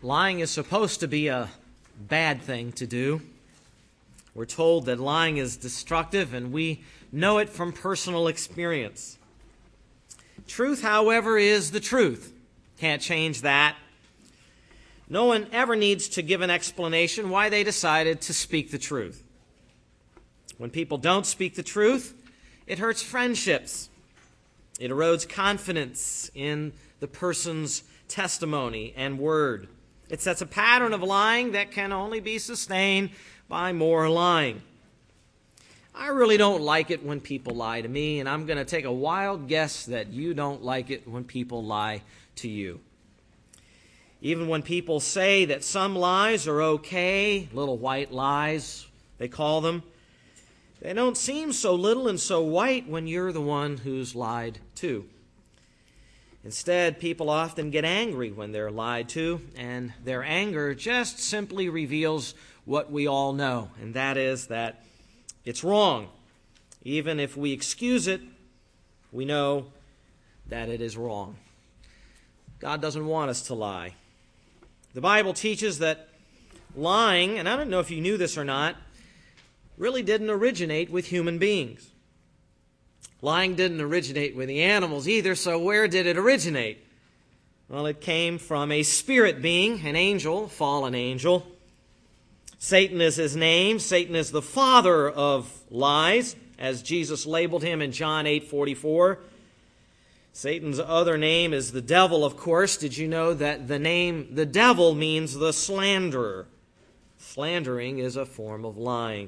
Lying is supposed to be a bad thing to do. We're told that lying is destructive, and we know it from personal experience. Truth, however, is the truth. Can't change that. No one ever needs to give an explanation why they decided to speak the truth. When people don't speak the truth, it hurts friendships. It erodes confidence in the person's testimony and word. It sets a pattern of lying that can only be sustained by more lying. I really don't like it when people lie to me, and I'm going to take a wild guess that you don't like it when people lie to you. Even when people say that some lies are okay, little white lies, they call them, they don't seem so little and so white when you're the one who's lied to. Instead, people often get angry when they're lied to, and their anger just simply reveals what we all know, and that is that it's wrong. Even if we excuse it, we know that it is wrong. God doesn't want us to lie. The Bible teaches that lying, and I don't know if you knew this or not, really didn't originate with human beings. Lying didn't originate with the animals either, so where did it originate? Well, it came from a spirit being, an angel, fallen angel. Satan is his name. Satan is the father of lies, as Jesus labeled him in John 8:44. Satan's other name is the devil, of course. Did you know that the name the devil means the slanderer? Slandering is a form of lying.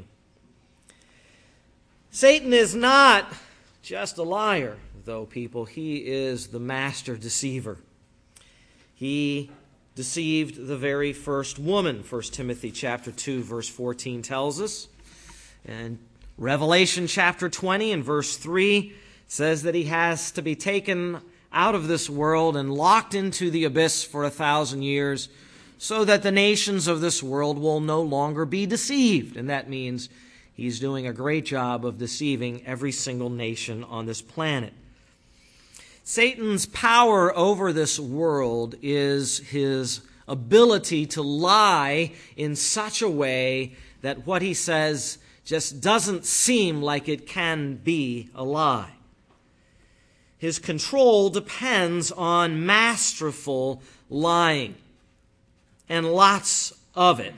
Satan is not just a liar, though, people. He is the master deceiver. He deceived the very first woman, 1 Timothy chapter 2, verse 14 tells us. And Revelation chapter 20 and verse 3 says that he has to be taken out of this world and locked into the abyss for 1,000 years so that the nations of this world will no longer be deceived. And that means he's doing a great job of deceiving every single nation on this planet. Satan's power over this world is his ability to lie in such a way that what he says just doesn't seem like it can be a lie. His control depends on masterful lying, and lots of it.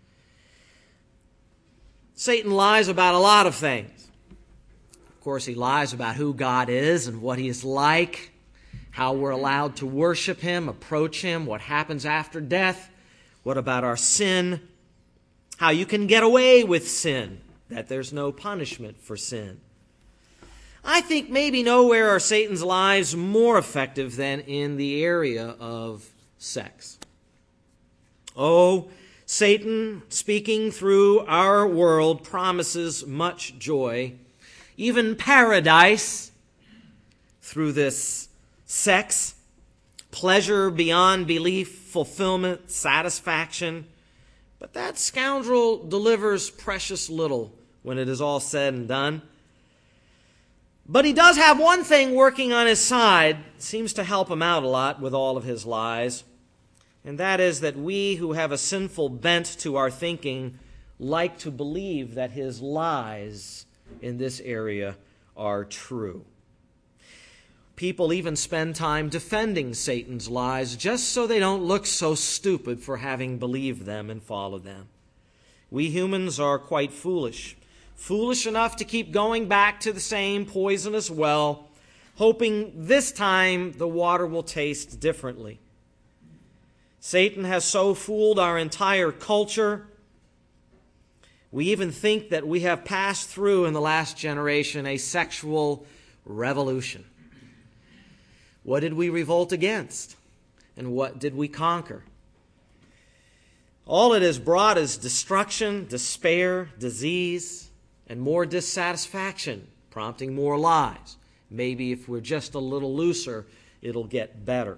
Satan lies about a lot of things. Of course, he lies about who God is and what he is like, how we're allowed to worship him, approach him, what happens after death, what about our sin, how you can get away with sin, that there's no punishment for sin. I think maybe nowhere are Satan's lies more effective than in the area of sex. Oh, Satan, speaking through our world, promises much joy, even paradise, through this sex, pleasure beyond belief, fulfillment, satisfaction. But that scoundrel delivers precious little when it is all said and done. But he does have one thing working on his side, seems to help him out a lot with all of his lies. And that is that we who have a sinful bent to our thinking like to believe that his lies in this area are true. People even spend time defending Satan's lies just so they don't look so stupid for having believed them and followed them. We humans are quite foolish. Foolish enough to keep going back to the same poisonous well, hoping this time the water will taste differently. Satan has so fooled our entire culture. We even think that we have passed through in the last generation a sexual revolution. What did we revolt against? And what did we conquer? All it has brought is destruction, despair, disease, and more dissatisfaction, prompting more lies. Maybe if we're just a little looser, it'll get better.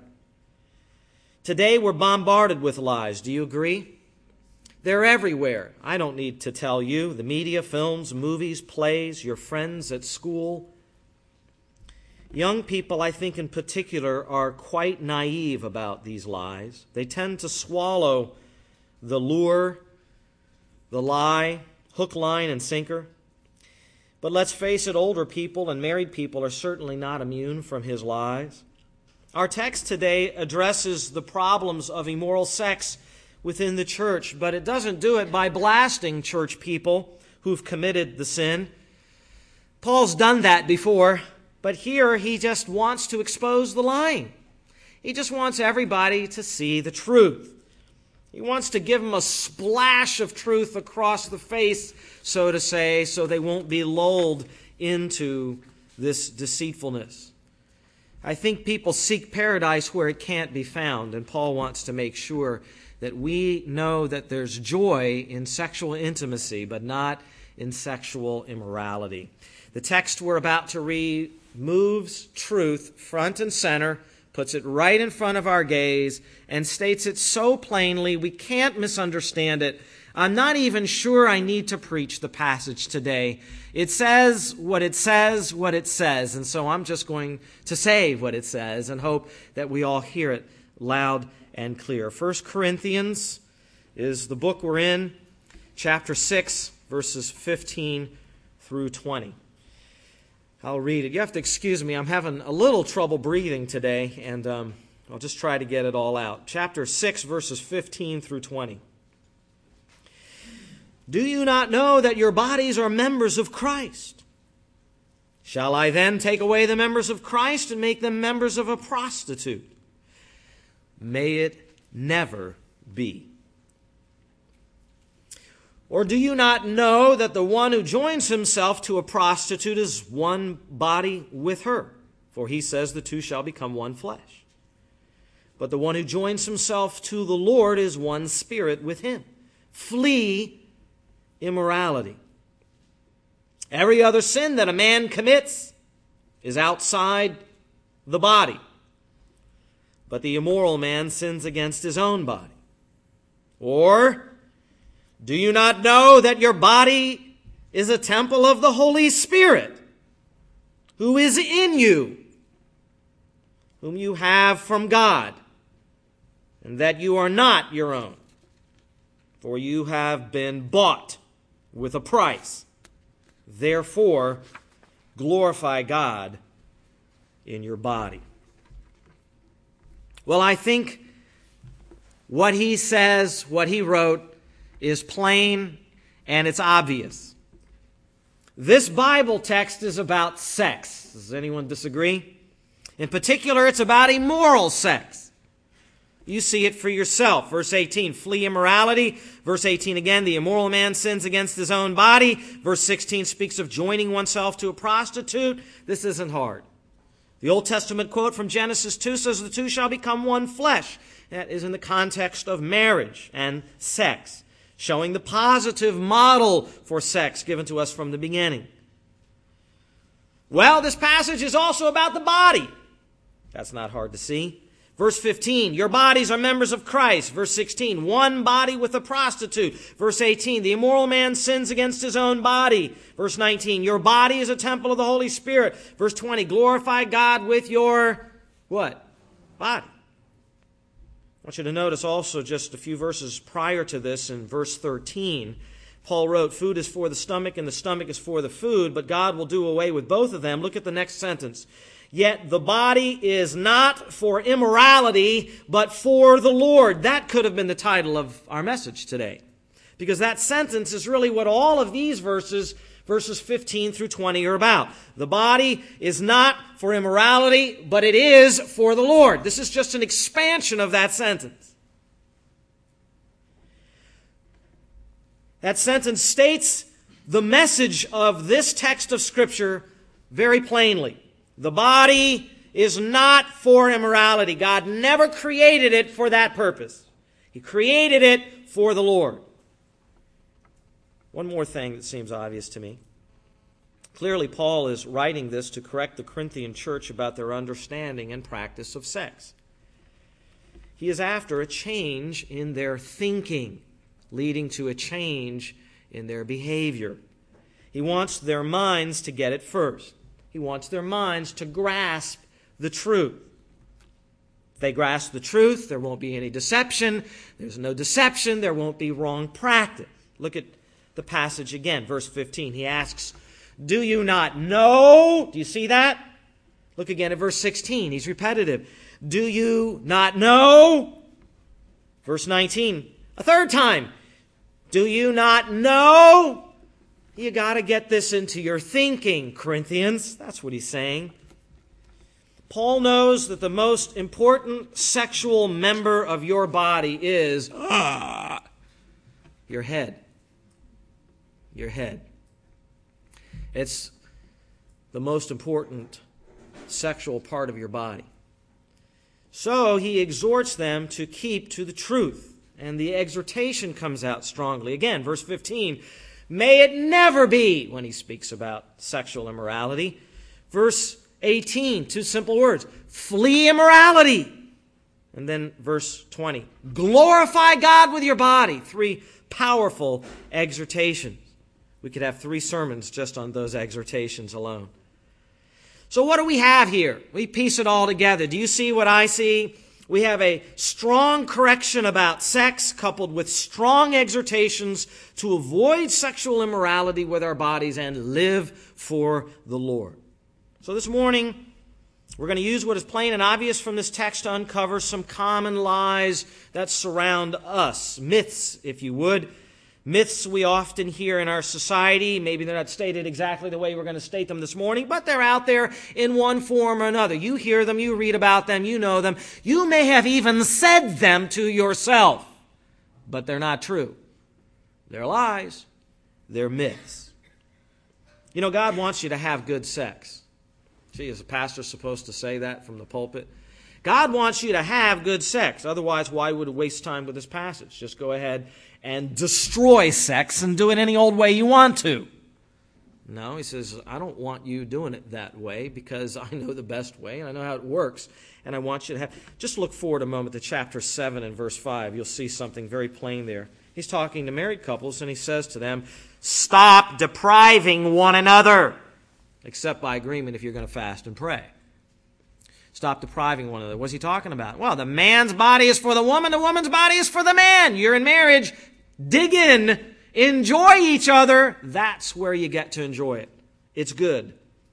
Today we're bombarded with lies. Do you agree? They're everywhere. I don't need to tell you. The media, films, movies, plays, your friends at school. Young people, I think in particular, are quite naive about these lies. They tend to swallow the lure, the lie, hook, line, and sinker. But let's face it, older people and married people are certainly not immune from his lies. Our text today addresses the problems of immoral sex within the church, but it doesn't do it by blasting church people who've committed the sin. Paul's done that before, but here he just wants to expose the lying. He just wants everybody to see the truth. He wants to give them a splash of truth across the face, so to say, so they won't be lulled into this deceitfulness. I think people seek paradise where it can't be found, and Paul wants to make sure that we know that there's joy in sexual intimacy, but not in sexual immorality. The text we're about to read moves truth front and center, puts it right in front of our gaze, and states it so plainly we can't misunderstand it. I'm not even sure I need to preach the passage today. It says what it says, what it says, and so I'm just going to say what it says and hope that we all hear it loud and clear. 1 Corinthians is the book we're in, chapter 6, verses 15 through 20. I'll read it. You have to excuse me. I'm having a little trouble breathing today, and I'll just try to get it all out. Chapter 6, verses 15 through 20. Do you not know that your bodies are members of Christ? Shall I then take away the members of Christ and make them members of a prostitute? May it never be. Or do you not know that the one who joins himself to a prostitute is one body with her? For he says the two shall become one flesh. But the one who joins himself to the Lord is one spirit with him. Flee immorality. Every other sin that a man commits is outside the body. But the immoral man sins against his own body. Or do you not know that your body is a temple of the Holy Spirit, who is in you, whom you have from God, and that you are not your own? For you have been bought with a price. Therefore, glorify God in your body. Well, I think what he says, what he wrote, is plain and it's obvious. This Bible text is about sex. Does anyone disagree? In particular, it's about immoral sex. You see it for yourself. Verse 18, flee immorality. Verse 18 again, the immoral man sins against his own body. Verse 16 speaks of joining oneself to a prostitute. This isn't hard. The Old Testament quote from Genesis 2 says the two shall become one flesh. That is in the context of marriage and sex, showing the positive model for sex given to us from the beginning. Well, this passage is also about the body. That's not hard to see. Verse 15, your bodies are members of Christ. Verse 16, one body with a prostitute. Verse 18, the immoral man sins against his own body. Verse 19, your body is a temple of the Holy Spirit. Verse 20, glorify God with your, what? Body. I want you to notice also just a few verses prior to this in verse 13. Paul wrote, food is for the stomach and the stomach is for the food, but God will do away with both of them. Look at the next sentence. Yet the body is not for immorality, but for the Lord. That could have been the title of our message today. Because that sentence is really what all of these verses 15 through 20 are about. The body is not for immorality, but it is for the Lord. This is just an expansion of that sentence. That sentence states the message of this text of Scripture very plainly. The body is not for immorality. God never created it for that purpose. He created it for the Lord. One more thing that seems obvious to me. Clearly, Paul is writing this to correct the Corinthian church about their understanding and practice of sex. He is after a change in their thinking, leading to a change in their behavior. He wants their minds to get it first. He wants their minds to grasp the truth. If they grasp the truth, there won't be any deception. There's no deception, there won't be wrong practice. Look at the passage again, verse 15. He asks, do you not know? Do you see that? Look again at verse 16. He's repetitive. Do you not know? Verse 19, a third time. Do you not know? You got to get this into your thinking, Corinthians. That's what he's saying. Paul knows that the most important sexual member of your body is your head. Your head. It's the most important sexual part of your body. So he exhorts them to keep to the truth. And the exhortation comes out strongly. Again, verse 15, may it never be, when he speaks about sexual immorality. Verse 18, two simple words, flee immorality. And then verse 20, glorify God with your body. Three powerful exhortations. We could have 3 sermons just on those exhortations alone. So what do we have here? We piece it all together. Do you see what I see? We have a strong correction about sex coupled with strong exhortations to avoid sexual immorality with our bodies and live for the Lord. So this morning, we're going to use what is plain and obvious from this text to uncover some common lies that surround us. Myths, if you would. Myths we often hear in our society. Maybe they're not stated exactly the way we're going to state them this morning, but they're out there in one form or another. You hear them, you read about them, you know them. You may have even said them to yourself, but they're not true. They're lies. They're myths. You know, God wants you to have good sex. Gee, is a pastor supposed to say that from the pulpit? God wants you to have good sex. Otherwise, why would it waste time with this passage? Just go ahead and destroy sex and do it any old way you want to. No, he says, I don't want you doing it that way because I know the best way and I know how it works. And I want you to have... Just look forward a moment to chapter 7 and verse 5. You'll see something very plain there. He's talking to married couples and he says to them, stop depriving one another, except by agreement if you're going to fast and pray. Stop depriving one another. What's he talking about? Well, the man's body is for the woman, the woman's body is for the man. You're in marriage. Dig in. Enjoy each other. That's where you get to enjoy it. It's good.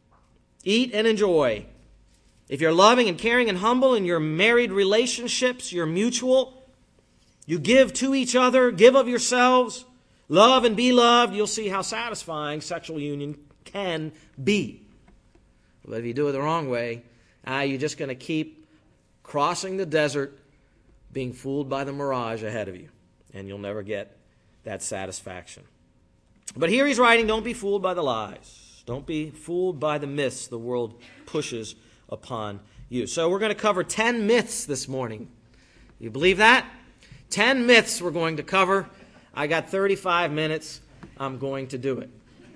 Eat and enjoy. If you're loving and caring and humble in your married relationships, you're mutual. You give to each other, give of yourselves, love and be loved, you'll see how satisfying sexual union can be. But if you do it the wrong way, you're just going to keep crossing the desert, being fooled by the mirage ahead of you, and you'll never get that satisfaction. But here he's writing, don't be fooled by the lies. Don't be fooled by the myths the world pushes upon you. So we're going to cover 10 myths this morning. You believe that? 10 myths we're going to cover. I got 35 minutes. I'm going to do it.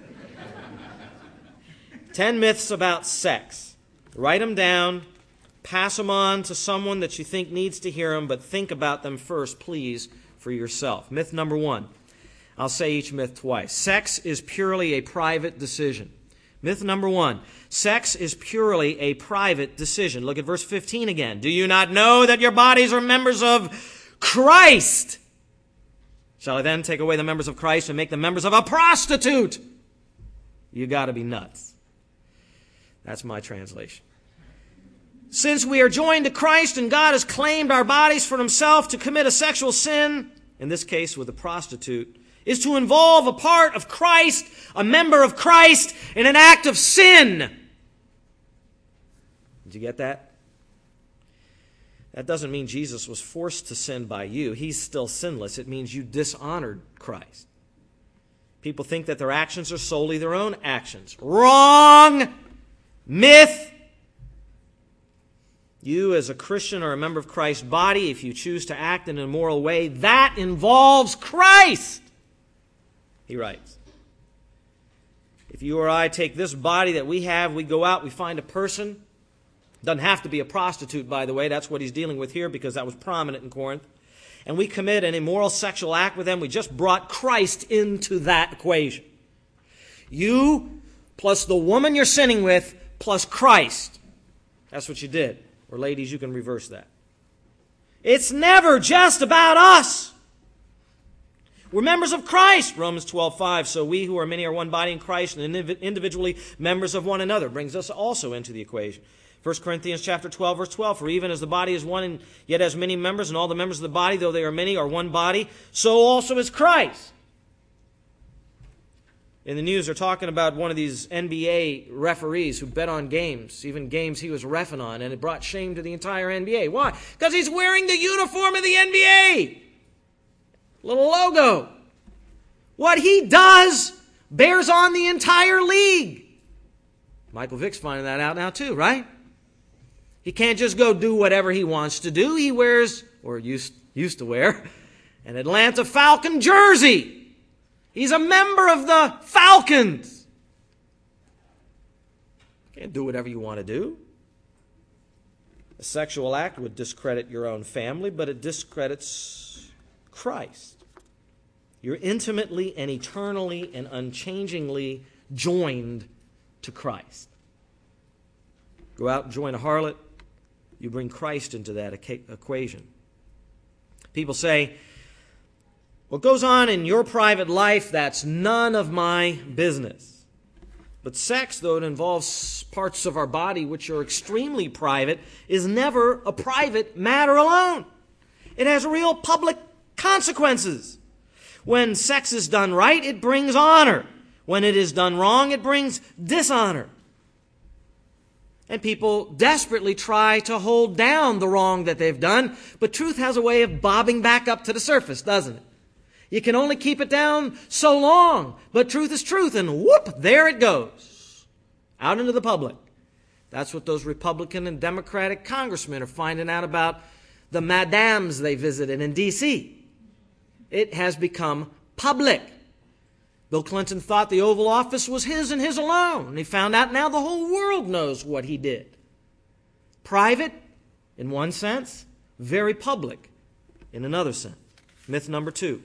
10 myths about sex. Write them down, pass them on to someone that you think needs to hear them, but think about them first, please, for yourself. Myth number 1. I'll say each myth twice. Sex is purely a private decision. Myth number 1. Sex is purely a private decision. Look at verse 15 again. Do you not know that your bodies are members of Christ? Shall I then take away the members of Christ and make them members of a prostitute? You got to be nuts. That's my translation. Since we are joined to Christ and God has claimed our bodies for himself, to commit a sexual sin, in this case with a prostitute, is to involve a part of Christ, a member of Christ, in an act of sin. Did you get that? That doesn't mean Jesus was forced to sin by you. He's still sinless. It means you dishonored Christ. People think that their actions are solely their own actions. Wrong! Myth! You as a Christian or a member of Christ's body, if you choose to act in an immoral way, that involves Christ. He writes, if you or I take this body that we have, we go out, we find a person. Doesn't have to be a prostitute, by the way. That's what he's dealing with here because that was prominent in Corinth. And we commit an immoral sexual act with them. We just brought Christ into that equation. You plus the woman you're sinning with plus Christ. That's what you did. Or ladies, you can reverse that. It's never just about us. We're members of Christ, Romans 12:5. So we who are many are one body in Christ and individually members of one another. Brings us also into the equation. 1 Corinthians chapter 12, verse 12. For even as the body is one and yet has many members, and all the members of the body, though they are many, are one body, so also is Christ. In the news, they're talking about one of these NBA referees who bet on games, even games he was reffing on, and it brought shame to the entire NBA. Why? Because he's wearing the uniform of the NBA. Little logo. What he does bears on the entire league. Michael Vick's finding that out now too, right? He can't just go do whatever he wants to do. He wears, or used to wear, an Atlanta Falcon jersey. He's a member of the Falcons. Can't do whatever you want to do. A sexual act would discredit your own family, but it discredits Christ. You're intimately and eternally and unchangingly joined to Christ. Go out and join a harlot, you bring Christ into that equation. People say, what goes on in your private life, that's none of my business. But sex, though it involves parts of our body which are extremely private, is never a private matter alone. It has real public consequences. When sex is done right, it brings honor. When it is done wrong, it brings dishonor. And people desperately try to hold down the wrong that they've done, but truth has a way of bobbing back up to the surface, doesn't it? You can only keep it down so long, but truth is truth, and whoop, there it goes, out into the public. That's what those Republican and Democratic congressmen are finding out about the madams they visited in D.C. It has become public. Bill Clinton thought the Oval Office was his and his alone, and he found out now the whole world knows what he did. Private, in one sense, very public, in another sense. Myth number 2.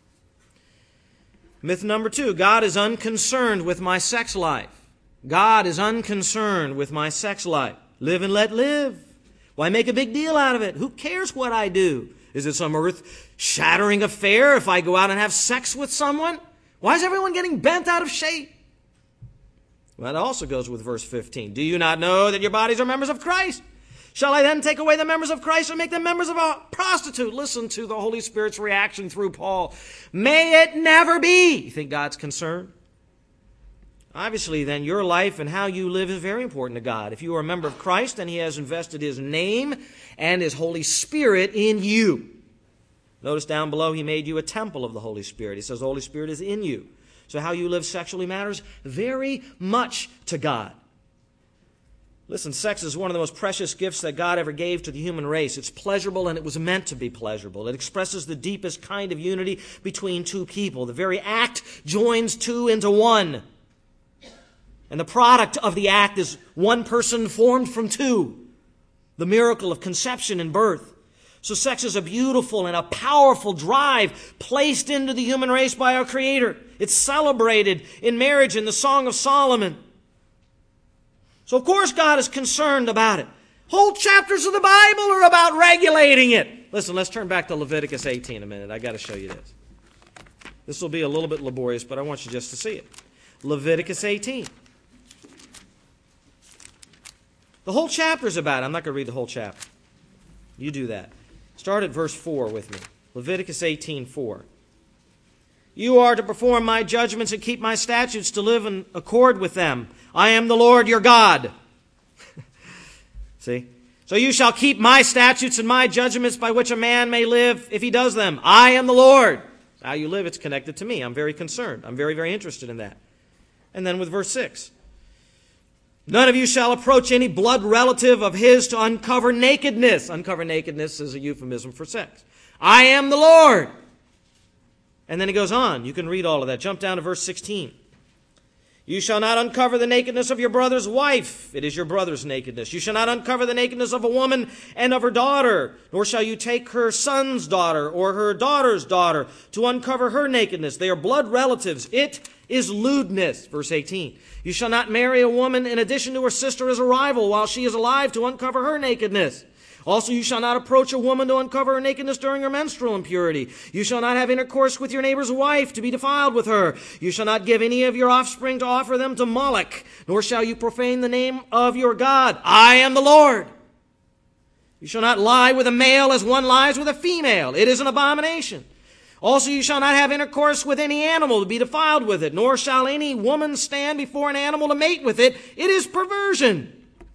Myth number 2, God is unconcerned with my sex life. God is unconcerned with my sex life. Live and let live. Why make a big deal out of it? Who cares what I do? Is it some earth-shattering affair if I go out and have sex with someone? Why is everyone getting bent out of shape? Well, that also goes with verse 15. Do you not know that your bodies are members of Christ? Shall I then take away the members of Christ and make them members of a prostitute? Listen to the Holy Spirit's reaction through Paul. May it never be. You think God's concerned? Obviously, then, your life and how you live is very important to God. If you are a member of Christ, then He has invested His name and His Holy Spirit in you. Notice down below, He made you a temple of the Holy Spirit. He says the Holy Spirit is in you. So how you live sexually matters very much to God. Listen, sex is one of the most precious gifts that God ever gave to the human race. It's pleasurable, and it was meant to be pleasurable. It expresses the deepest kind of unity between two people. The very act joins two into one. And the product of the act is one person formed from two. The miracle of conception and birth. So sex is a beautiful and a powerful drive placed into the human race by our Creator. It's celebrated in marriage in the Song of Solomon. So of course God is concerned about it. Whole chapters of the Bible are about regulating it. Listen, let's turn back to Leviticus 18 a minute. I got to show you this. This will be a little bit laborious, but I want you just to see it. Leviticus 18. The whole chapter is about it. I'm not going to read the whole chapter. You do that. Start at verse 4 with me. Leviticus 18:4. You are to perform my judgments and keep my statutes to live in accord with them. I am the Lord your God. See? So you shall keep my statutes and my judgments by which a man may live if he does them. I am the Lord. How you live, it's connected to me. I'm very concerned. I'm very, very interested in that. And then with verse 6. None of you shall approach any blood relative of his to uncover nakedness. Uncover nakedness is a euphemism for sex. I am the Lord. And then he goes on. You can read all of that. Jump down to verse 16. You shall not uncover the nakedness of your brother's wife. It is your brother's nakedness. You shall not uncover the nakedness of a woman and of her daughter, nor shall you take her son's daughter or her daughter's daughter to uncover her nakedness. They are blood relatives. It is lewdness. Verse 18. You shall not marry a woman in addition to her sister as a rival while she is alive to uncover her nakedness. Also, you shall not approach a woman to uncover her nakedness during her menstrual impurity. You shall not have intercourse with your neighbor's wife to be defiled with her. You shall not give any of your offspring to offer them to Moloch, nor shall you profane the name of your God. I am the Lord. You shall not lie with a male as one lies with a female. It is an abomination. Also, you shall not have intercourse with any animal to be defiled with it, nor shall any woman stand before an animal to mate with it. It is perversion.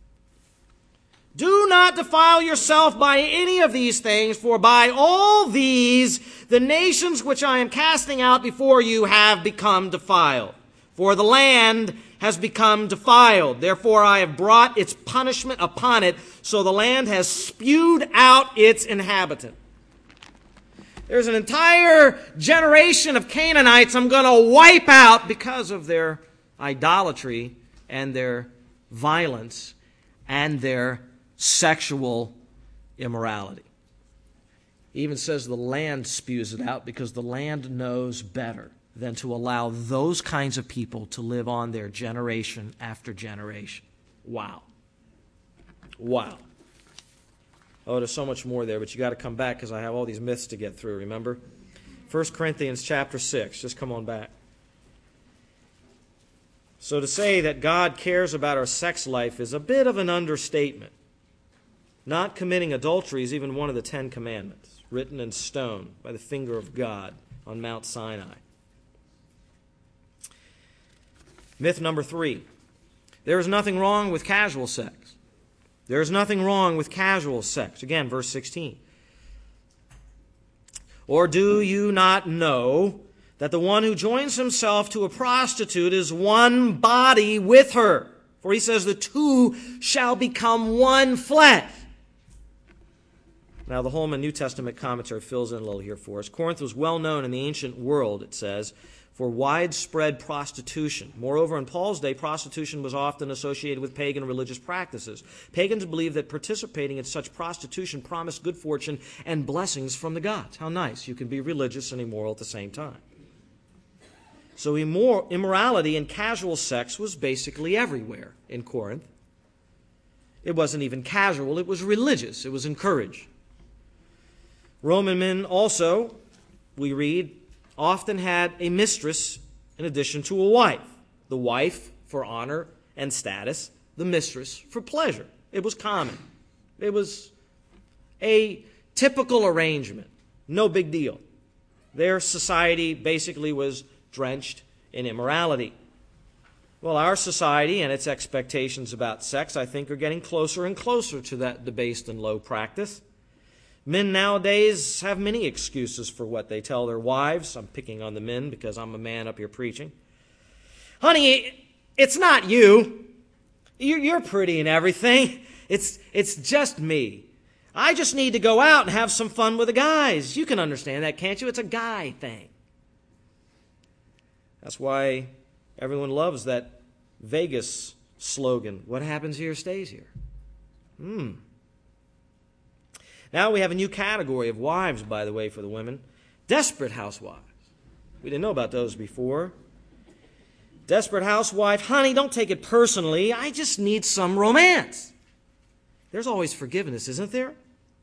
Do not defile yourself by any of these things, for by all these the nations which I am casting out before you have become defiled. For the land has become defiled. Therefore I have brought its punishment upon it, so the land has spewed out its inhabitant. There's an entire generation of Canaanites I'm going to wipe out because of their idolatry and their violence and their sexual immorality. He even says the land spews it out because the land knows better than to allow those kinds of people to live on there generation after generation. Wow. Wow. Oh, there's so much more there, but you got to come back because I have all these myths to get through, remember? 1 Corinthians chapter 6. Just come on back. So to say that God cares about our sex life is a bit of an understatement. Not committing adultery is even one of the 10 commandments, written in stone by the finger of God on Mount Sinai. Myth number 3. There is nothing wrong with casual sex. There is nothing wrong with casual sex. Again, verse 16. Or do you not know that the one who joins himself to a prostitute is one body with her? For he says the two shall become one flesh. Now, the Holman New Testament commentary fills in a little here for us. Corinth was well known in the ancient world, it says, for widespread prostitution. Moreover, in Paul's day, prostitution was often associated with pagan religious practices. Pagans believed that participating in such prostitution promised good fortune and blessings from the gods. How nice. You can be religious and immoral at the same time. So immorality and casual sex was basically everywhere in Corinth. It wasn't even casual. It was religious. It was encouraged. Roman men also, we read, often had a mistress in addition to a wife. The wife for honor and status, the mistress for pleasure. It was common. It was a typical arrangement. No big deal. Their society basically was drenched in immorality. Well, our society and its expectations about sex, I think, are getting closer and closer to that debased and low practice. Men nowadays have many excuses for what they tell their wives. I'm picking on the men because I'm a man up here preaching. Honey, it's not you. You're pretty and everything. It's just me. I just need to go out and have some fun with the guys. You can understand that, can't you? It's a guy thing. That's why everyone loves that Vegas slogan, what happens here stays here. Now we have a new category of wives, by the way, for the women. Desperate housewives. We didn't know about those before. Desperate housewife, honey, don't take it personally. I just need some romance. There's always forgiveness, isn't there?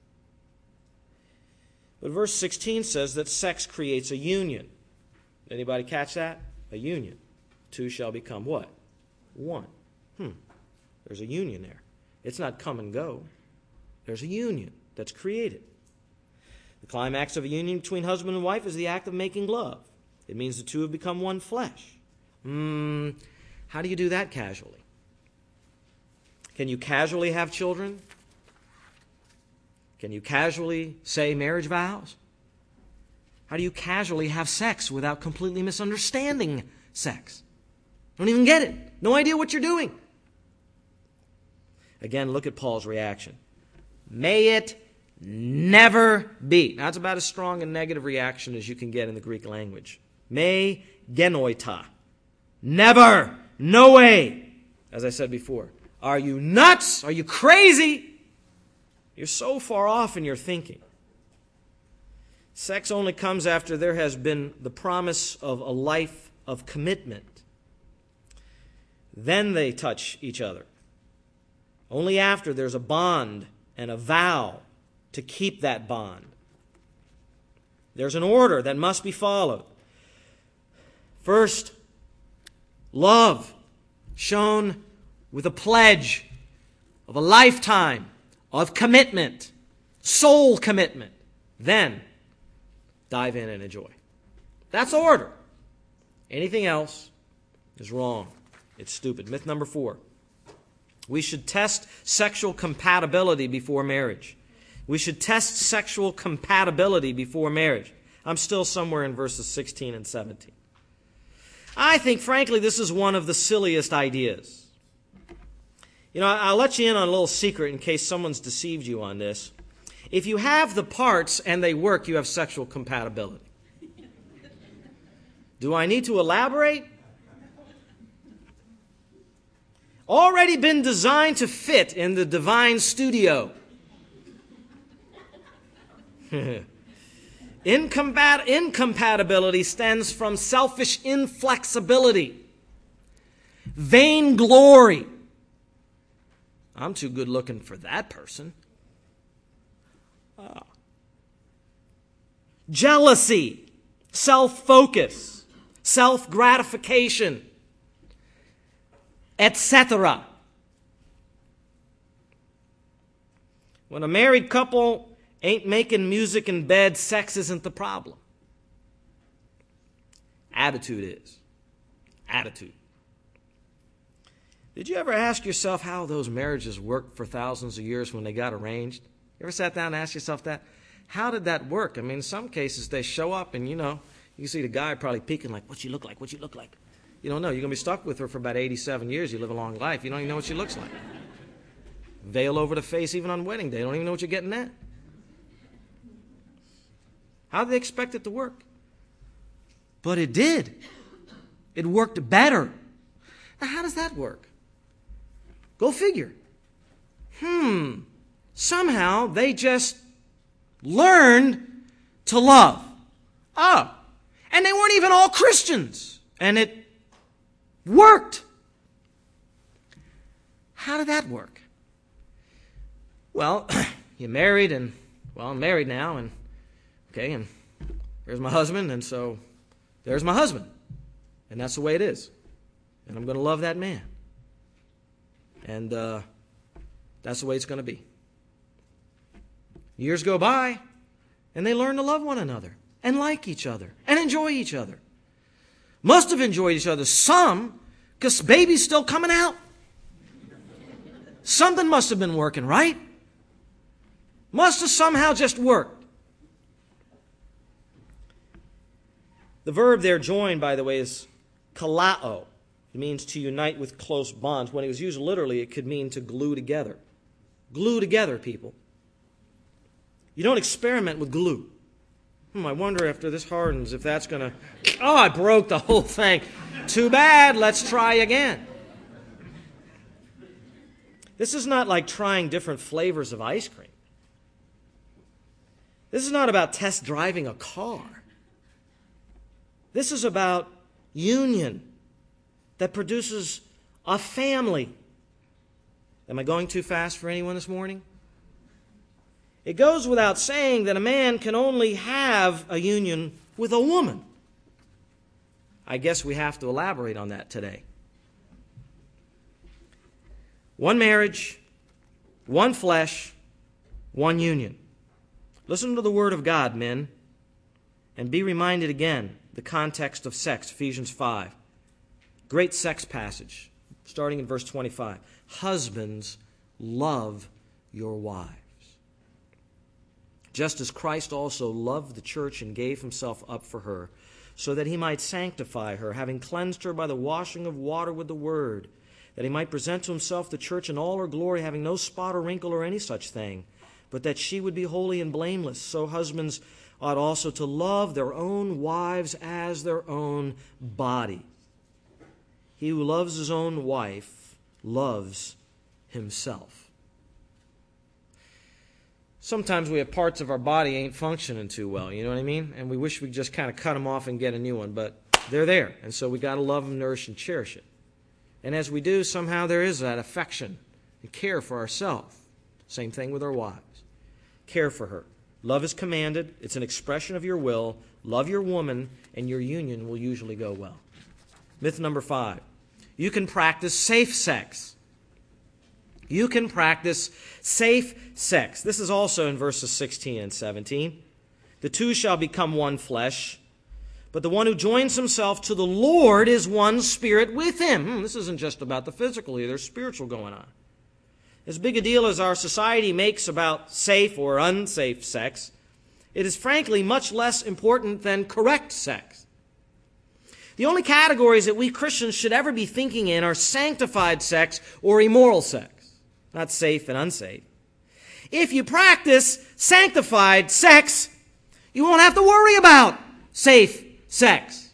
But verse 16 says that sex creates a union. Anybody catch that? A union. Two shall become what? One. There's a union there. It's not come and go. There's a union that's created. The climax of a union between husband and wife is the act of making love. It means the two have become one flesh. How do you do that casually? Can you casually have children? Can you casually say marriage vows? How do you casually have sex without completely misunderstanding sex? Don't even get it. No idea what you're doing. Again, look at Paul's reaction. May it never be. Now, that's about as strong a negative reaction as you can get in the Greek language. Me genoita. Never No way. As I said before, are you nuts? Are you crazy? You're so far off in your thinking. Sex only comes after there has been the promise of a life of commitment. Then they touch each other. Only after there's a bond and a vow to keep that bond. There's an order that must be followed. First, love shown with a pledge of a lifetime of commitment, soul commitment. Then, dive in and enjoy. That's order. Anything else is wrong. It's stupid. Myth number 4. We should test sexual compatibility before marriage. We should test sexual compatibility before marriage. I'm still somewhere in verses 16 and 17. I think, frankly, this is one of the silliest ideas. You know, I'll let you in on a little secret in case someone's deceived you on this. If you have the parts and they work, you have sexual compatibility. Do I need to elaborate? Already been designed to fit in the divine studio. Incompatibility stems from selfish inflexibility, vainglory. I'm too good looking for that person. Jealousy, self-focus, self-gratification, etc. When a married couple ain't making music in bed, sex isn't the problem. Attitude is. Attitude. Did you ever ask yourself how those marriages worked for thousands of years when they got arranged? You ever sat down and asked yourself that? How did that work? I mean, in some cases they show up and, you see the guy probably peeking like, what she look like? What she look like? You don't know. You're going to be stuck with her for about 87 years. You live a long life. You don't even know what she looks like. Veil over the face even on wedding day. You don't even know what you're getting at. How did they expect it to work? But it did. It worked better. Now, how does that work? Go figure. Somehow they just learned to love. Oh, and they weren't even all Christians. And it worked. How did that work? Well, you married and, I'm married now and there's my husband, and so there's my husband. And that's the way it is. And I'm going to love that man. And that's the way it's going to be. Years go by, and they learn to love one another, and like each other, and enjoy each other. Must have enjoyed each other some, because baby's still coming out. Something must have been working, right? Must have somehow just worked. The verb there, join, by the way, is kalao. It means to unite with close bonds. When it was used literally, it could mean to glue together. Glue together, people. You don't experiment with glue. I wonder after this hardens if that's going to... Oh, I broke the whole thing. Too bad. Let's try again. This is not like trying different flavors of ice cream. This is not about test driving a car. This is about union that produces a family. Am I going too fast for anyone this morning? It goes without saying that a man can only have a union with a woman. I guess we have to elaborate on that today. One marriage, one flesh, one union. Listen to the word of God, men, and be reminded again the context of sex, Ephesians 5. Great sex passage, starting in verse 25. Husbands, love your wives. Just as Christ also loved the church and gave himself up for her, so that he might sanctify her, having cleansed her by the washing of water with the word, that he might present to himself the church in all her glory, having no spot or wrinkle or any such thing, but that she would be holy and blameless. So husbands ought also to love their own wives as their own body. He who loves his own wife loves himself. Sometimes we have parts of our body ain't functioning too well, you know what I mean? And we wish we'd just kind of cut them off and get a new one, but they're there. And so we got to love them, nourish, and cherish it. And as we do, somehow there is that affection and care for ourselves. Same thing with our wives. Care for her. Love is commanded. It's an expression of your will. Love your woman, and your union will usually go well. Myth number 5. You can practice safe sex. You can practice safe sex. This is also in verses 16 and 17. The two shall become one flesh, but the one who joins himself to the Lord is one spirit with him. This isn't just about the physical here. There's spiritual going on. As big a deal as our society makes about safe or unsafe sex, it is frankly much less important than correct sex. The only categories that we Christians should ever be thinking in are sanctified sex or immoral sex, not safe and unsafe. If you practice sanctified sex, you won't have to worry about safe sex.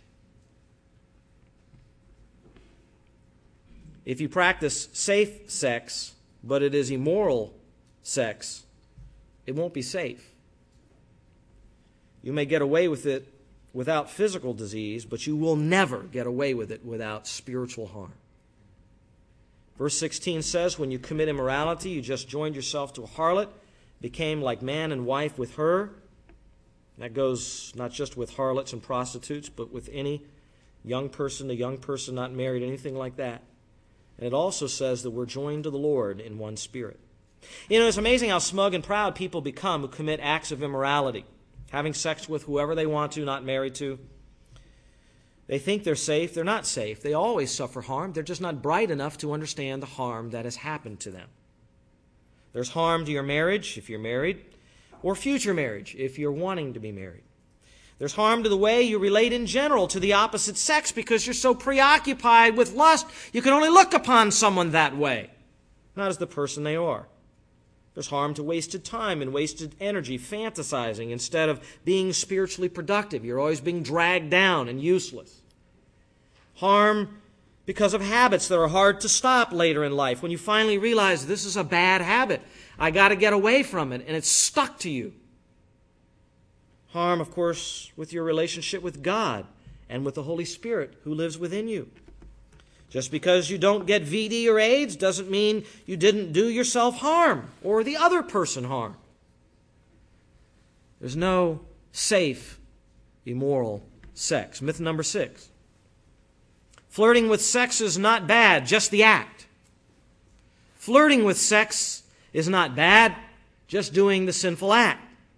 If you practice safe sex, but it is immoral sex, it won't be safe. You may get away with it without physical disease, but you will never get away with it without spiritual harm. Verse 16 says, when you commit immorality, you just joined yourself to a harlot, became like man and wife with her. That goes not just with harlots and prostitutes, but with any young person, a young person not married, anything like that. And it also says that we're joined to the Lord in one spirit. You know, it's amazing how smug and proud people become who commit acts of immorality, having sex with whoever they want to, not married to. They think they're safe. They're not safe. They always suffer harm. They're just not bright enough to understand the harm that has happened to them. There's harm to your marriage if you're married, or future marriage if you're wanting to be married. There's harm to the way you relate in general to the opposite sex because you're so preoccupied with lust, you can only look upon someone that way, not as the person they are. There's harm to wasted time and wasted energy fantasizing instead of being spiritually productive. You're always being dragged down and useless. Harm because of habits that are hard to stop later in life when you finally realize this is a bad habit. I got to get away from it, and it's stuck to you. Harm, of course, with your relationship with God and with the Holy Spirit who lives within you. Just because you don't get VD or AIDS doesn't mean you didn't do yourself harm or the other person harm. There's no safe, immoral sex. Myth number 6. Flirting with sex is not bad, just the act. Flirting with sex is not bad, just doing the sinful act.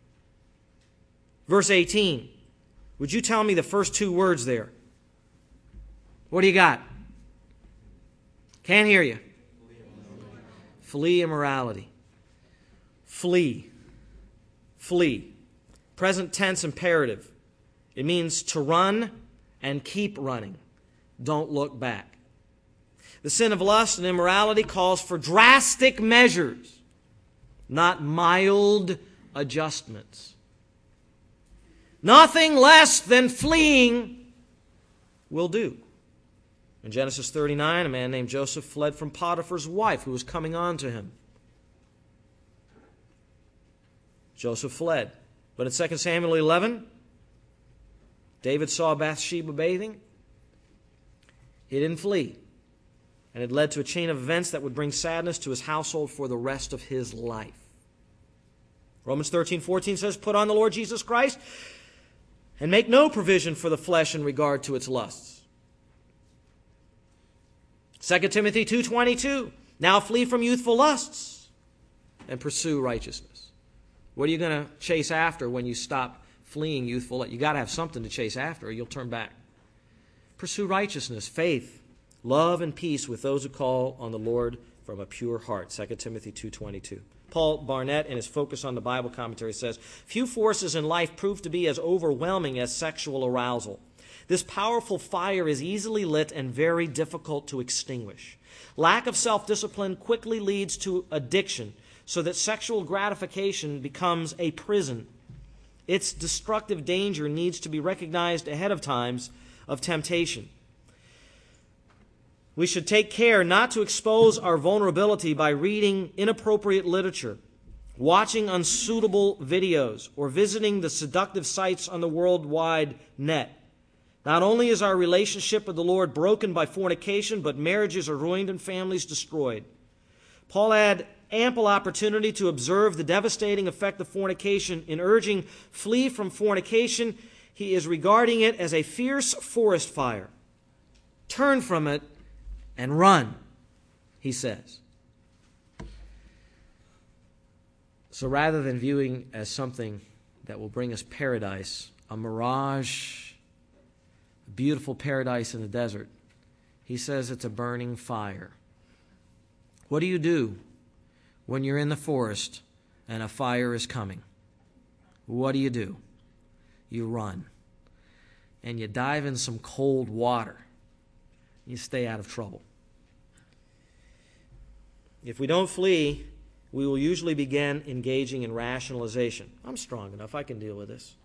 Verse 18. Would you tell me the first 2 words there? What do you got? Can't hear you. Flee immorality. Flee. Flee. Present tense imperative. It means to run and keep running. Don't look back. The sin of lust and immorality calls for drastic measures, not mild adjustments. Nothing less than fleeing will do. In Genesis 39, a man named Joseph fled from Potiphar's wife who was coming on to him. Joseph fled. But in 2 Samuel 11, David saw Bathsheba bathing. He didn't flee. And it led to a chain of events that would bring sadness to his household for the rest of his life. Romans 13:14 says, put on the Lord Jesus Christ and make no provision for the flesh in regard to its lusts. 2 Timothy 2:22, now flee from youthful lusts and pursue righteousness. What are you going to chase after when you stop fleeing youthful? You got to have something to chase after or you'll turn back. Pursue righteousness, faith, love, and peace with those who call on the Lord from a pure heart. 2 Timothy 2:22. Paul Barnett, in his Focus on the Bible commentary, says, few forces in life prove to be as overwhelming as sexual arousal. This powerful fire is easily lit and very difficult to extinguish. Lack of self-discipline quickly leads to addiction, so that sexual gratification becomes a prison. Its destructive danger needs to be recognized ahead of times of temptation. We should take care not to expose our vulnerability by reading inappropriate literature, watching unsuitable videos, or visiting the seductive sites on the worldwide net. Not only is our relationship with the Lord broken by fornication, but marriages are ruined and families destroyed. Paul had ample opportunity to observe the devastating effect of fornication. In urging, flee from fornication, he is regarding it as a fierce forest fire. Turn from it and run, he says. So rather than viewing as something that will bring us paradise, a mirage, a beautiful paradise in the desert, he says it's a burning fire. What do you do when you're in the forest and a fire is coming? What do? You run. And you dive in some cold water. You stay out of trouble. If we don't flee, we will usually begin engaging in rationalization. I'm strong enough. I can deal with this.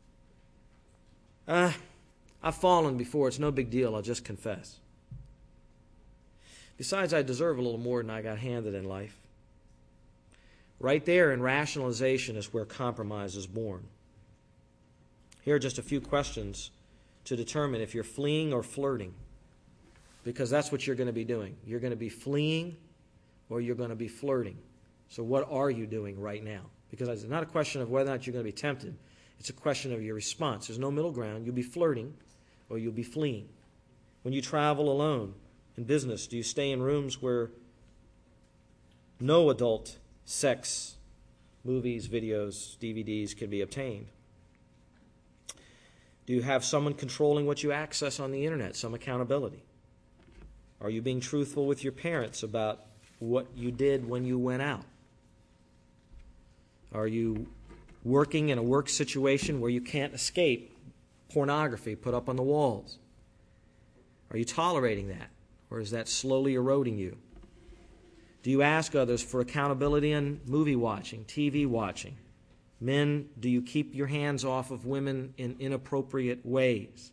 I've fallen before. It's no big deal. I'll just confess. Besides, I deserve a little more than I got handed in life. Right there in rationalization is where compromise is born. Here are just a few questions to determine if you're fleeing or flirting, because that's what you're going to be doing. You're going to be fleeing or you're going to be flirting. So what are you doing right now? Because it's not a question of whether or not you're going to be tempted. It's a question of your response. There's no middle ground. You'll be flirting or you'll be fleeing. When you travel alone in business, do you stay in rooms where no adult sex, movies, videos, DVDs can be obtained? Do you have someone controlling what you access on the internet, some accountability? Are you being truthful with your parents about what you did when you went out? Are you working in a work situation where you can't escape pornography put up on the walls? Are you tolerating that? Or is that slowly eroding you? Do you ask others for accountability on movie watching, TV watching? Men, do you keep your hands off of women in inappropriate ways?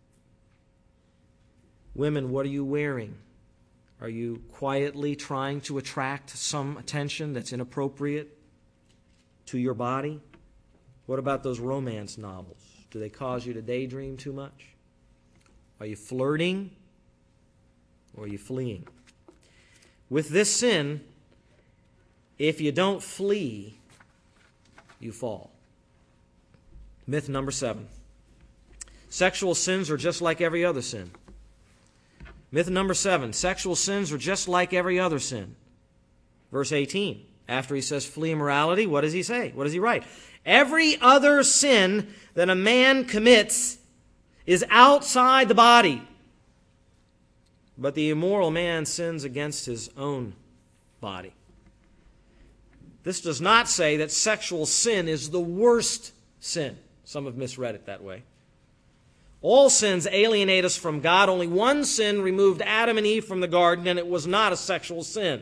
Women, what are you wearing? Are you quietly trying to attract some attention that's inappropriate to your body? What about those romance novels? Do they cause you to daydream too much? Are you flirting or are you fleeing? With this sin, if you don't flee, you fall. Myth number 7. Sexual sins are just like every other sin. Myth number 7. Sexual sins are just like every other sin. Verse 18. After he says flee immorality, what does he say? What does he write? Every other sin that a man commits is outside the body, but the immoral man sins against his own body. This does not say that sexual sin is the worst sin. Some have misread it that way. All sins alienate us from God. Only one sin removed Adam and Eve from the garden, and it was not a sexual sin.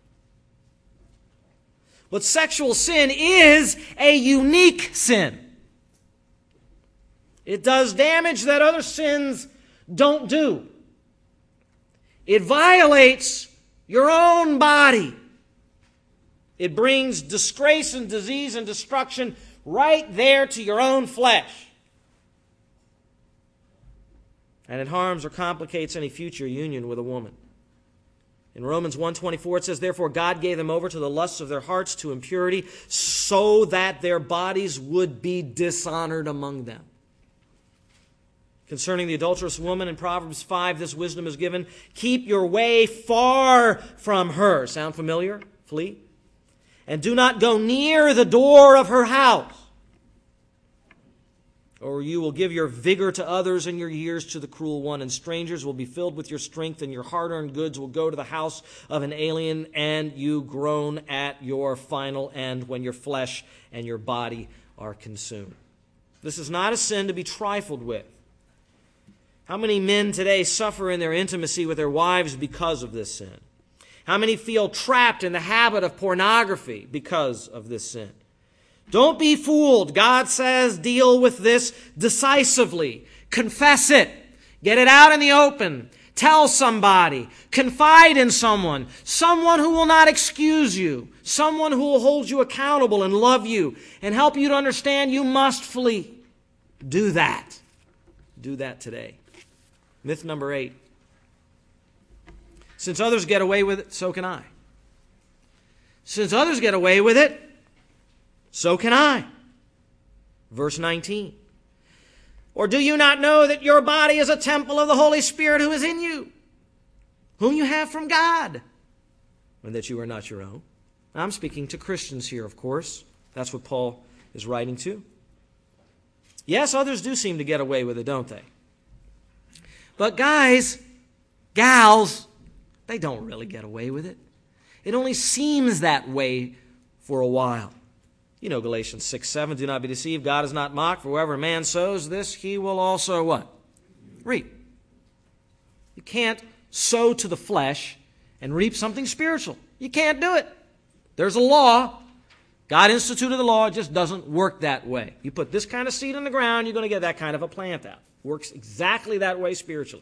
But sexual sin is a unique sin. It does damage that other sins don't do. It violates your own body. It brings disgrace and disease and destruction right there to your own flesh. And it harms or complicates any future union with a woman. In Romans 1:24 it says, therefore God gave them over to the lusts of their hearts, to impurity, so that their bodies would be dishonored among them. Concerning the adulterous woman in Proverbs 5, this wisdom is given. Keep your way far from her. Sound familiar? Flee. And do not go near the door of her house, or you will give your vigor to others and your years to the cruel one, and strangers will be filled with your strength, and your hard-earned goods will go to the house of an alien, and you groan at your final end when your flesh and your body are consumed. This is not a sin to be trifled with. How many men today suffer in their intimacy with their wives because of this sin? How many feel trapped in the habit of pornography because of this sin? Don't be fooled. God says deal with this decisively. Confess it. Get it out in the open. Tell somebody. Confide in someone. Someone who will not excuse you. Someone who will hold you accountable and love you and help you to understand you must flee. Do that. Do that today. Myth number 8. Since others get away with it, so can I. Since others get away with it, so can I. Verse 19. Or do you not know that your body is a temple of the Holy Spirit who is in you, whom you have from God, and that you are not your own? I'm speaking to Christians here, of course. That's what Paul is writing to. Yes, others do seem to get away with it, don't they? But guys, gals, they don't really get away with it. It only seems that way for a while. You know Galatians 6:7, do not be deceived, God is not mocked, for wherever a man sows this, he will also what? Reap. You can't sow to the flesh and reap something spiritual. You can't do it. There's a law. God instituted the law. It just doesn't work that way. You put this kind of seed in the ground, you're going to get that kind of a plant out. Works exactly that way spiritually.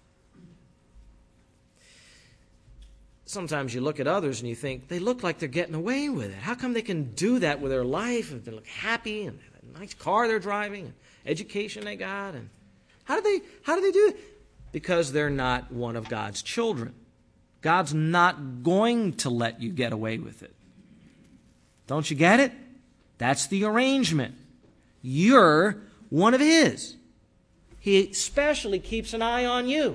Sometimes you look at others and you think, they look like they're getting away with it. How come they can do that with their life and they look happy and have a nice car they're driving and education they got? And how do they do it? Because they're not one of God's children. God's not going to let you get away with it. Don't you get it? That's the arrangement. You're one of His. He especially keeps an eye on you.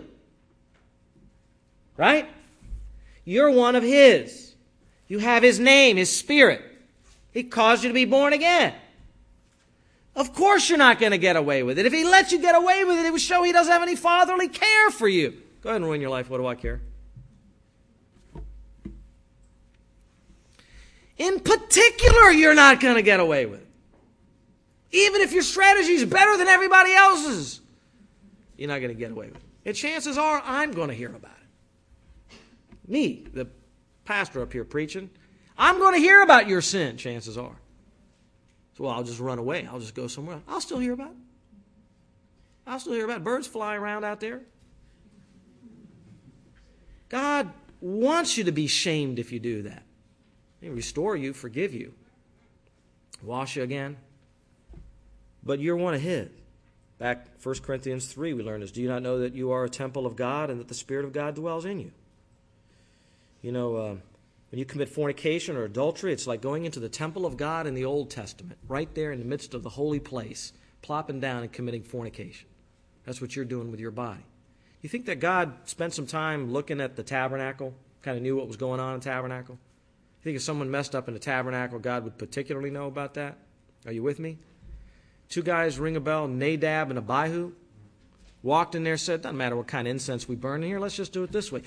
Right? You're one of His. You have His name, His Spirit. He caused you to be born again. Of course you're not going to get away with it. If He lets you get away with it, it would show He doesn't have any fatherly care for you. Go ahead and ruin your life. What do I care? In particular, you're not going to get away with it. Even if your strategy is better than everybody else's, you're not going to get away with it. And chances are, I'm going to hear about it. Me, the pastor up here preaching, I'm going to hear about your sin, chances are. So, well, I'll just run away. I'll just go somewhere else. I'll still hear about it. I'll still hear about it. Birds fly around out there. God wants you to be shamed if you do that. He'll restore you, forgive you, wash you again. But you're one of His. Back 1 Corinthians 3, we learned this. Do you not know that you are a temple of God and that the Spirit of God dwells in you? You know, when you commit fornication or adultery, it's like going into the temple of God in the Old Testament, right there in the midst of the holy place, plopping down and committing fornication. That's what you're doing with your body. You think that God spent some time looking at the tabernacle, kind of knew what was going on in the tabernacle? You think if someone messed up in the tabernacle, God would particularly know about that? Are you with me? Two guys ring a bell, Nadab and Abihu, walked in there, said, doesn't matter what kind of incense we burn in here, let's just do it this way.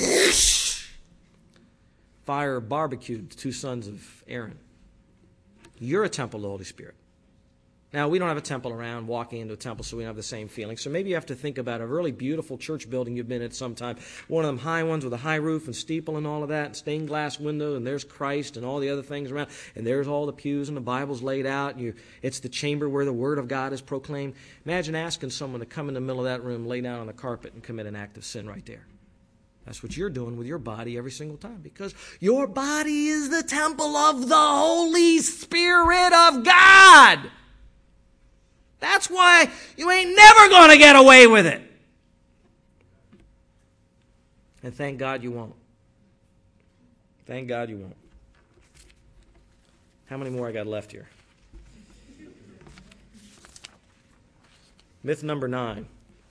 Fire barbecued the two sons of Aaron. You're a temple of the Holy Spirit. Now, we don't have a temple around, walking into a temple, so we don't have the same feeling. So maybe you have to think about a really beautiful church building you've been at sometime. One of them high ones with a high roof and steeple and all of that, and stained glass window, and there's Christ and all the other things around. And there's all the pews and the Bible's laid out. And it's the chamber where the Word of God is proclaimed. Imagine asking someone to come in the middle of that room, lay down on the carpet, and commit an act of sin right there. That's what you're doing with your body every single time, because your body is the temple of the Holy Spirit of God. That's why you ain't never going to get away with it. And thank God you won't. Thank God you won't. How many more I got left here? Myth number 9.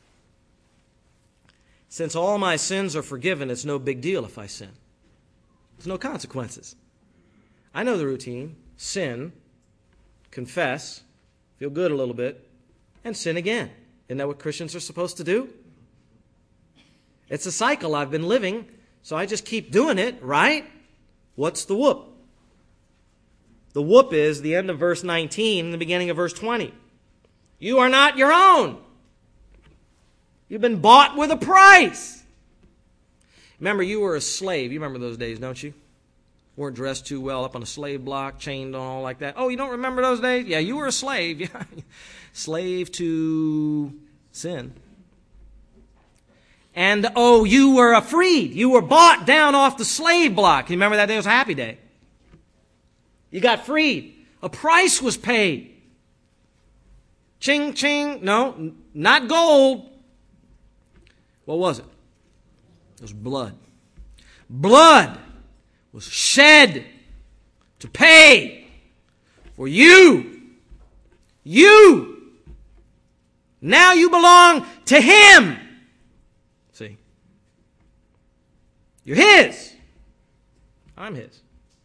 Since all my sins are forgiven, it's no big deal if I sin. There's no consequences. I know the routine. Sin, confess, feel good a little bit, and sin again. Isn't that what Christians are supposed to do? It's a cycle I've been living, so I just keep doing it, right? What's the whoop? The whoop is the end of verse 19 and the beginning of verse 20. You are not your own. You've been bought with a price. Remember, you were a slave. You remember those days, don't you? Weren't dressed too well up on a slave block, chained on, all like that. Oh, you don't remember those days? Yeah, you were a slave. Yeah. Slave to sin. And, oh, you were freed. You were bought down off the slave block. You remember that day? It was a happy day. You got freed. A price was paid. Ching, ching. No, not gold. What was it? It was blood. Blood was shed to pay for you. You. Now you belong to Him. See? You're His. I'm His.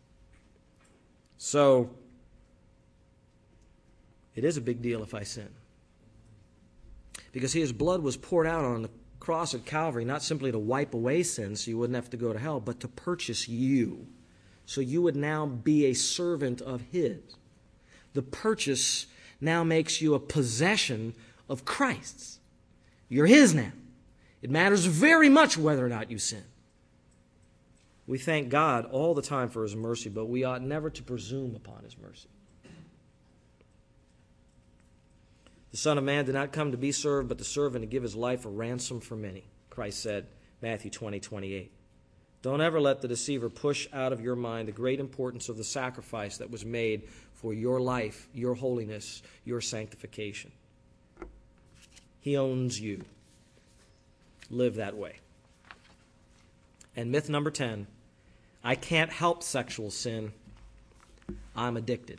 So, it is a big deal if I sin. Because His blood was poured out on the cross at Calvary, not simply to wipe away sin so you wouldn't have to go to hell, but to purchase you. So you would now be a servant of His. The purchase now makes you a possession of Christ's. You're His now. It matters very much whether or not you sin. We thank God all the time for His mercy, but we ought never to presume upon His mercy. The Son of Man did not come to be served, but to serve and to give His life a ransom for many, Christ said, Matthew 20:28. Don't ever let the deceiver push out of your mind the great importance of the sacrifice that was made for your life, your holiness, your sanctification. He owns you. Live that way. And myth number 10, I can't help sexual sin. I'm addicted.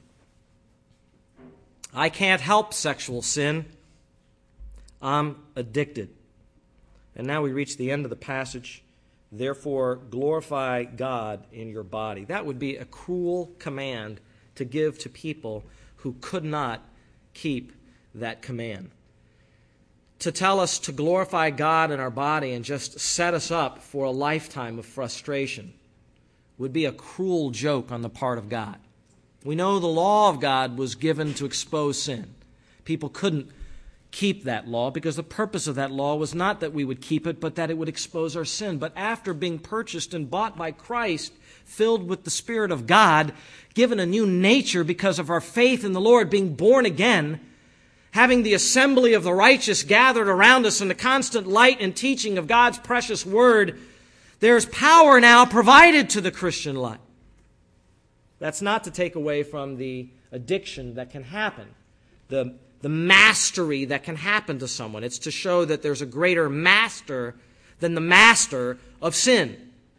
I can't help sexual sin. I'm addicted. And now we reach the end of the passage. Therefore, glorify God in your body. That would be a cruel command to give to people who could not keep that command. To tell us to glorify God in our body and just set us up for a lifetime of frustration would be a cruel joke on the part of God. We know the law of God was given to expose sin. People couldn't keep that law because the purpose of that law was not that we would keep it, but that it would expose our sin. But after being purchased and bought by Christ, filled with the Spirit of God, given a new nature because of our faith in the Lord, being born again, having the assembly of the righteous gathered around us in the constant light and teaching of God's precious word, there's power now provided to the Christian life. That's not to take away from the addiction that can happen, the mastery that can happen to someone. It's to show that there's a greater master than the master of sin.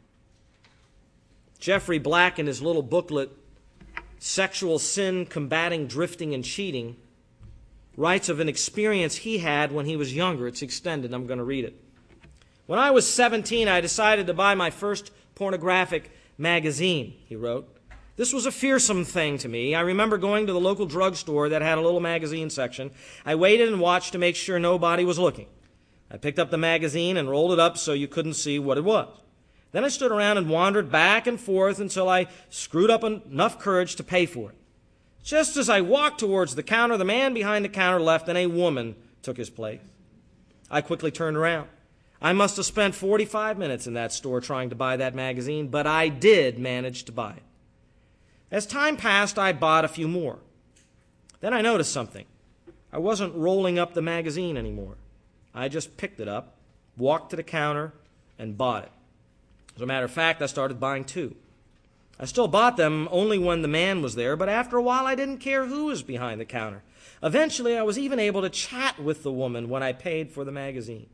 Jeffrey Black, in his little booklet, Sexual Sin, Combating Drifting and Cheating, writes of an experience he had when he was younger. It's extended. I'm going to read it. When I was 17, I decided to buy my first pornographic magazine, he wrote. This was a fearsome thing to me. I remember going to the local drugstore that had a little magazine section. I waited and watched to make sure nobody was looking. I picked up the magazine and rolled it up so you couldn't see what it was. Then I stood around and wandered back and forth until I screwed up enough courage to pay for it. Just as I walked towards the counter, the man behind the counter left and a woman took his place. I quickly turned around. I must have spent 45 minutes in that store trying to buy that magazine, but I did manage to buy it. As time passed, I bought a few more. Then I noticed something. I wasn't rolling up the magazine anymore. I just picked it up, walked to the counter, and bought it. As a matter of fact, I started buying two. I still bought them only when the man was there, but after a while I didn't care who was behind the counter. Eventually, I was even able to chat with the woman when I paid for the magazine.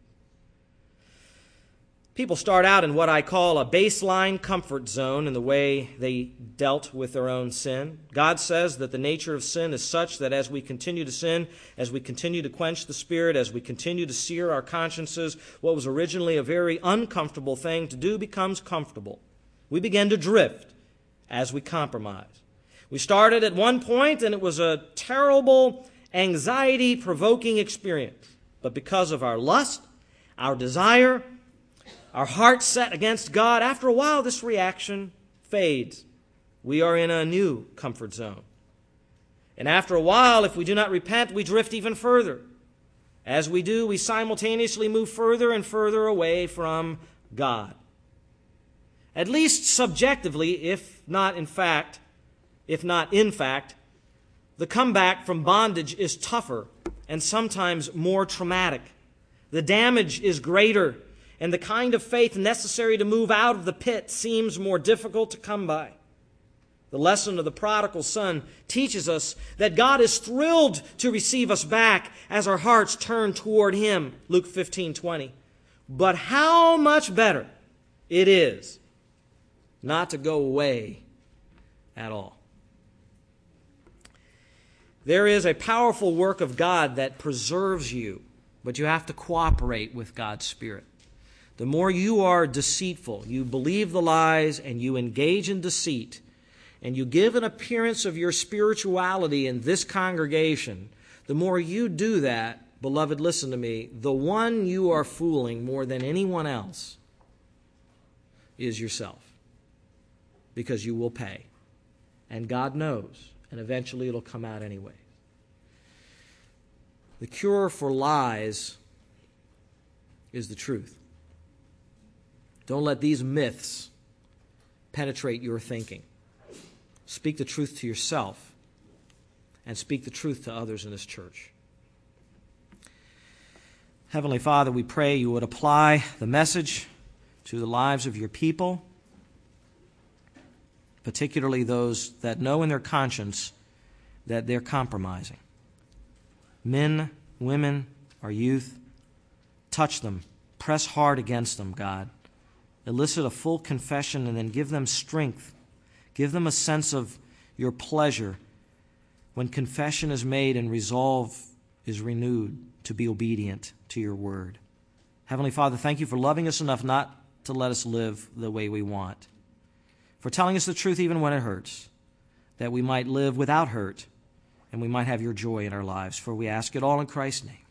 People start out in what I call a baseline comfort zone in the way they dealt with their own sin. God says that the nature of sin is such that as we continue to sin, as we continue to quench the Spirit, as we continue to sear our consciences, what was originally a very uncomfortable thing to do becomes comfortable. We begin to drift as we compromise. We started at one point and it was a terrible, anxiety-provoking experience. But because of our lust, our desire, our heart set against God, after a while this reaction fades. We are in a new comfort zone. And after a while, if we do not repent, we drift even further. As we do, we simultaneously move further and further away from God. At least subjectively, if not in fact, the comeback from bondage is tougher and sometimes more traumatic. The damage is greater, and the kind of faith necessary to move out of the pit seems more difficult to come by. The lesson of the prodigal son teaches us that God is thrilled to receive us back as our hearts turn toward Him, Luke 15:20. But how much better it is not to go away at all. There is a powerful work of God that preserves you, but you have to cooperate with God's Spirit. The more you are deceitful, you believe the lies, and you engage in deceit, and you give an appearance of your spirituality in this congregation, the more you do that, beloved, listen to me, the one you are fooling more than anyone else is yourself, because you will pay. And God knows, and eventually it'll come out anyway. The cure for lies is the truth. Don't let these myths penetrate your thinking. Speak the truth to yourself and speak the truth to others in this church. Heavenly Father, we pray you would apply the message to the lives of your people, particularly those that know in their conscience that they're compromising. Men, women, our youth, touch them. Press hard against them, God. Elicit a full confession and then give them strength. Give them a sense of your pleasure when confession is made and resolve is renewed to be obedient to your word. Heavenly Father, thank you for loving us enough not to let us live the way we want, for telling us the truth even when it hurts, that we might live without hurt and we might have your joy in our lives. For we ask it all in Christ's name.